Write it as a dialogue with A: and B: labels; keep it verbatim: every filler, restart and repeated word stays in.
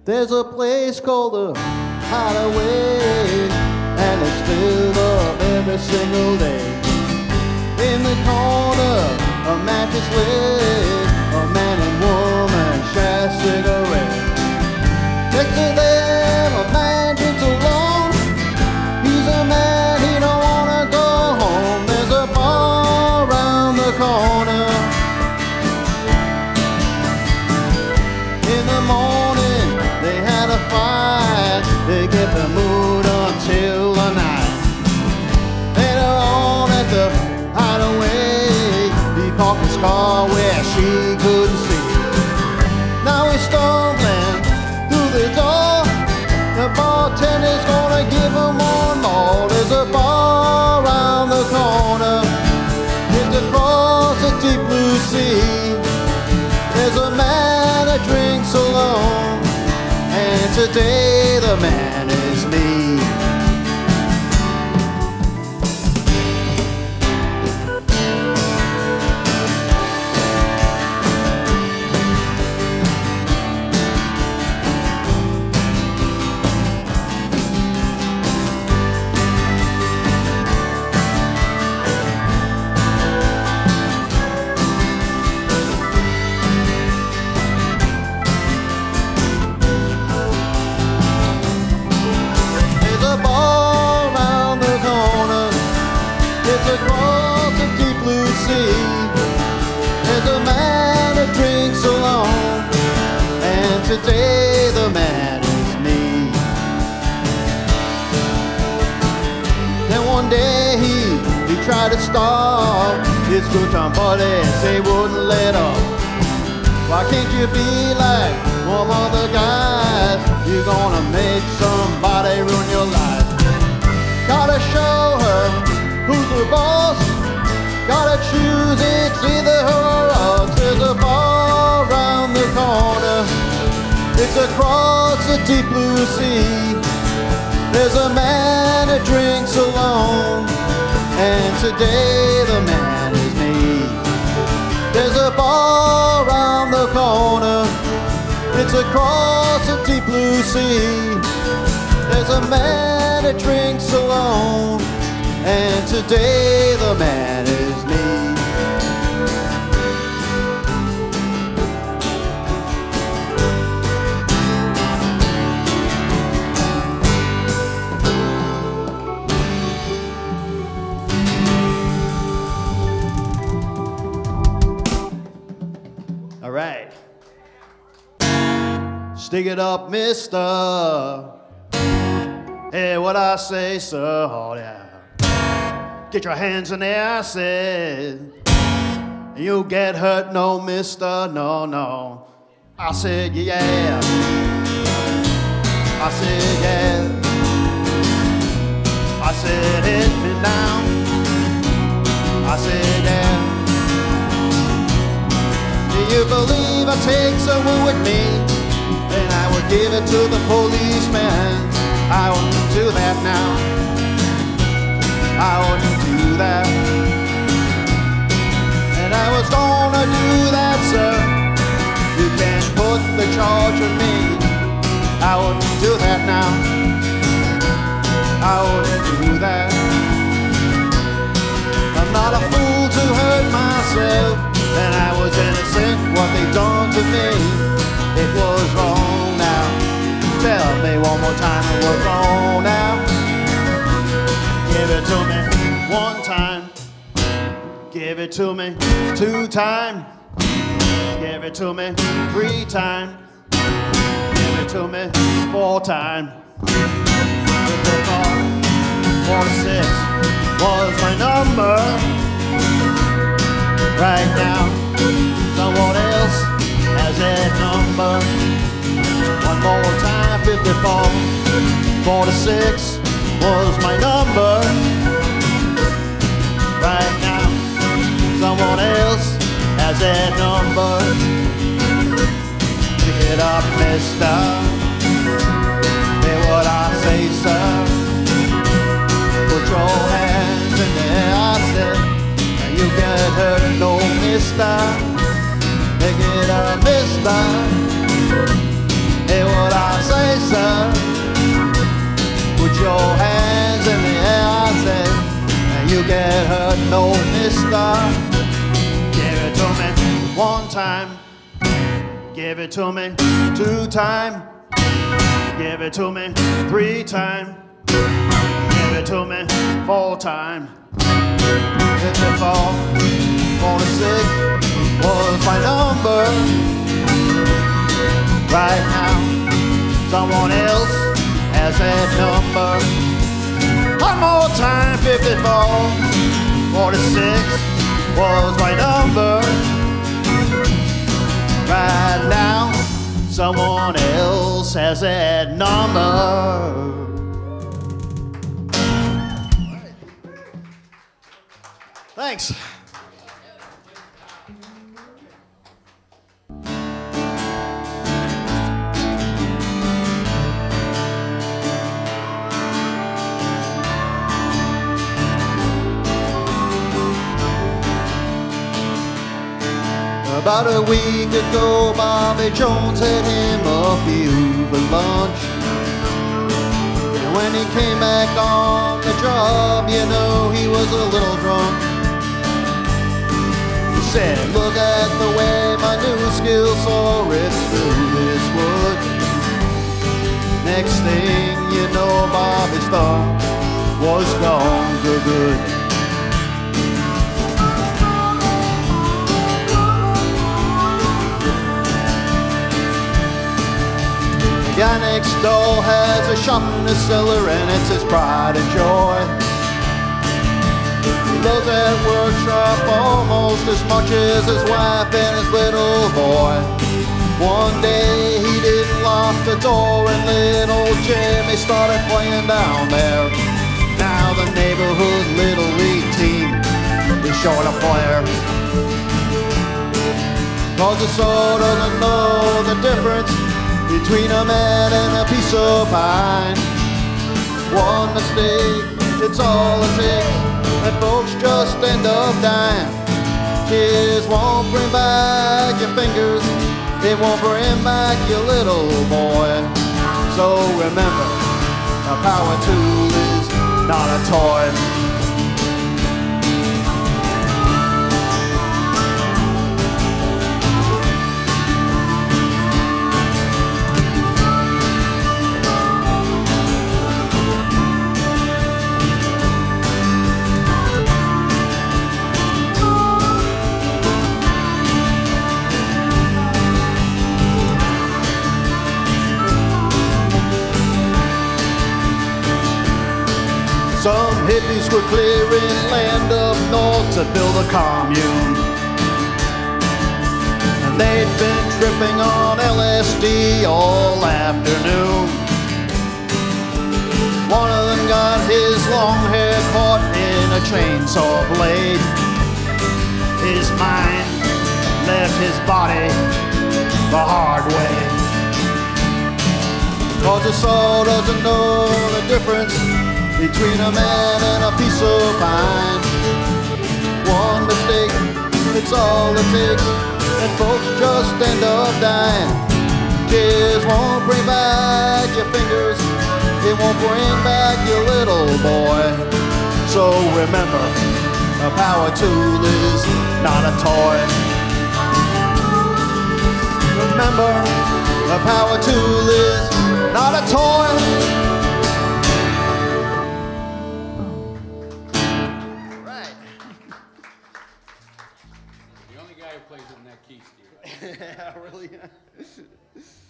A: There's a place called the Hideaway, and it's filled up every single day. In the corner, a mattress laid, a man and woman share cigarettes. Next to them, a man drinks alone. He's a man, he don't wanna go home. There's a bar around the corner. In the morning, they had a fight. They kept the mood until the night. Later on at the Hideaway, he parked his car where she couldn't see. Now he's stumbling through the door. The bartender's gonna give him one more. There's a bar around the corner. It's across the deep blue sea. There's a man that drinks alone, and today the man is me. Across the deep blue sea, there's a man that drinks alone, and today the man is me. Then one day he, he tried to stop his good time buddies, they wouldn't let up. Why can't you be like one of the guys? You're gonna make somebody ruin your life. Gotta show her who's the boss? Gotta choose, it's either her or us. There's a bar around the corner. It's across the deep blue sea. There's a man that drinks alone, and today the man is me. There's a bar around the corner. It's across the deep blue sea. There's a man that drinks alone, and today the man is me. All right. Stick it up, mister. Hey, what I say, sir? Oh, yeah. Get your hands in the air, I said. You get hurt, no, mister, no, no. I said, yeah. I said, yeah. I said, hit me down. I said, yeah. Do you believe I'd take someone with me? Then I would give it to the policeman. I wouldn't do that now. I wouldn't do that. And I was gonna do that, sir. You can't put the charge on me. I wouldn't do that now. I wouldn't do that. I'm not a fool to hurt myself, and I was innocent what they done to me. It was wrong now. Tell me one more time it was wrong now. Give it to me one time. Give it to me two times. Give it to me three times. Give it to me four times. forty-six was my number. Right now, someone else has that number. One more time, fifty-four, forty-six was my number. Right now, someone else has that number. Pick it up, mister. Hear what I say, sir. Put your hands in the air, I said. And you get hurt, no, mister. Pick it up, mister. Hear what I your hands in the air, I said, and you get hurt, no mister. Give it to me one time. Give it to me two time. Give it to me three time. Give it to me four time. fifty-four, forty-six was my number. Right now, someone else has that number. One more time, fifty-four, forty-six was my number. Right now, someone else has that number. Thanks. About a week ago, Bobby Jones had him a few for lunch. And when he came back on the job, you know, he was a little drunk. He said, look at the way my new skill saw rips through this wood. Next thing you know, Bobby's thumb was gone for good. The guy next door has a shop in the cellar, and it's his pride and joy. He loves that workshop almost as much as his wife and his little boy. One day he didn't lock the door, and little Jimmy started playing down there. Now the neighborhood little league team is short of flair. Cause the soul doesn't know the difference between a man and a piece of pine. One mistake, it's all it takes, and folks just end up dying. Kids won't bring back your fingers, they won't bring back your little boy. So remember, a power tool is not a toy. Some hippies were clearing land up north to build a commune. And they'd been tripping on L S D all afternoon. One of them got his long hair caught in a chainsaw blade. His mind left his body the hard way. Cause the soul doesn't know the difference between a man and a piece of pine. One mistake, it's all it takes, and folks just end up dying. Kids won't bring back your fingers, it won't bring back your little boy. So remember, a power tool is not a toy. Remember, a power tool is not a toy.
B: Plays it in that key, Steve.
A: Yeah, really.